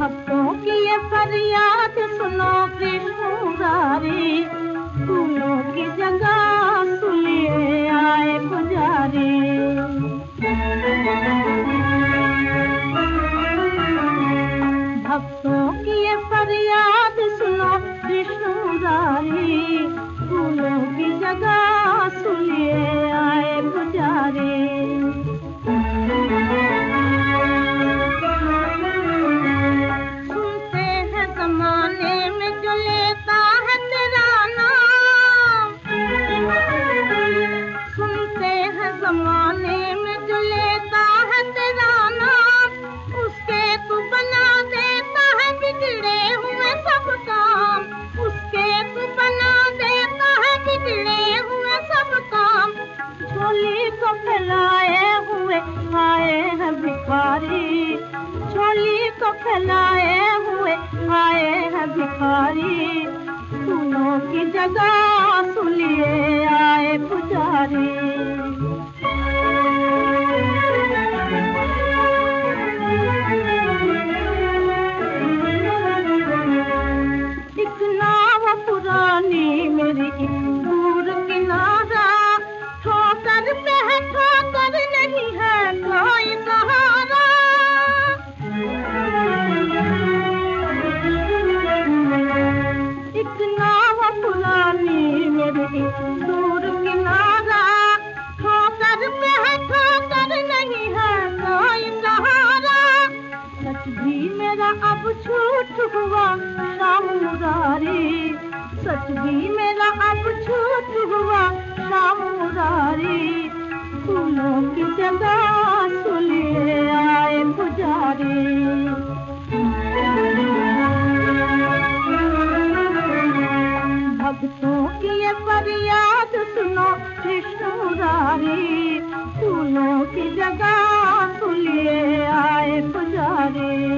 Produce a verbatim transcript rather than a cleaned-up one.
भक्तों की ये फरियाद सुनो कृष्ण मुरारी, फूलों की जगह सुनिए आए पुजारी। भक्तों की ये फरियाद सुनो कृष्ण मुरारी, फूलों की जगह सुनिए आए पुजारी। आए हैं भिखारी, झोली को फैलाए हुए आए हैं भिखारी, फूलों की जगह सुनिए आए पुजारी। एक नाव पुरानी मेरी दूर किनारा, ठोकर पे है ठोकर नहीं है कोई सहारा। एक नाव पुरानी मेरी दूर किनारा, ठोकर पे है ठोकर नहीं है कोई सहारा। सच भी मेरा अब झूठ हुआ शाम मुरारी, सच भी मेरा अब झूठ हुआ शाम मुरारी, फूलों की जगह सुनिए आए पुजारी। भक्तों की ये फरियाद सुनो कृष्ण मुरारी, फूलों की जगह सुनिए आए पुजारी।